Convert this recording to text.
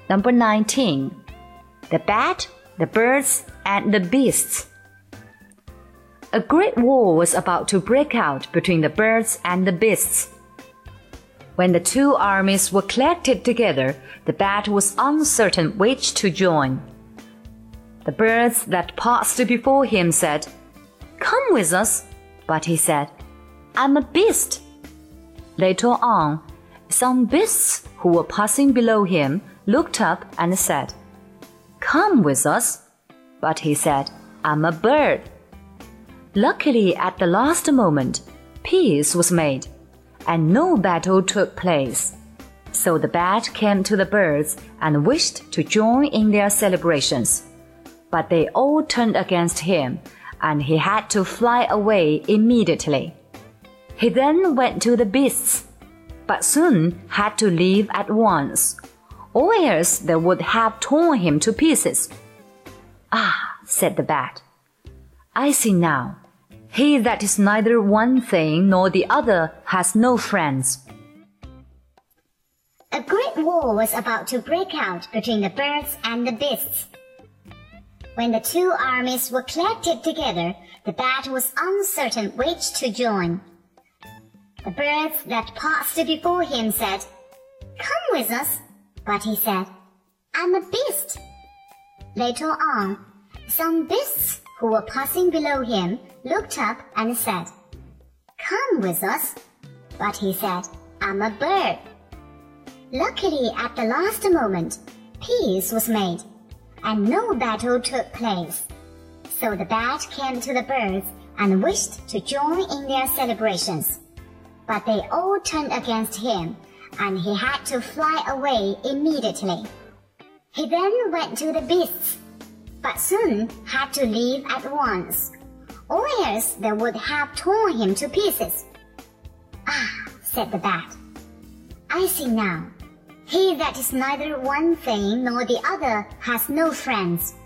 Number 19. The Bat, the Birds, and the Beasts. A great war was about to break out between the birds and the beasts. When the two armies were collected together, the bat was uncertain which to join. The birds that passed before him said, "Come with us." But he said, "I'm a beast." Later on, some beasts who were passing below him looked up and said, "Come with us." But he said, "I'm a bird." Luckily, at the last moment, peace was made, and no battle took place. So the bat came to the birds and wished to join in their celebrations. But they all turned against him, and he had to fly away immediately. He then went to the beasts, but soon had to leave at once, or else they would have torn him to pieces. "Ah," said the bat, "I see now. He that is neither one thing nor the other has no friends." A great war was about to break out between the birds and the beasts. When the two armies were collected together, the bat was uncertain which to join. The birds that passed before him said, "Come with us." But he said, "I'm a beast." Later on, some beasts who were passing below him looked up and said, "Come with us." But he said, "I'm a bird." Luckily, at the last moment, peace was made, and no battle took place. So the bat came to the birds and wished to join in their celebrations. But they all turned against him, and he had to fly away immediately. He then went to the beasts, but soon had to leave at once, or else they would have torn him to pieces. "Ah," said the bat, "I see now. He that is neither one thing nor the other has no friends."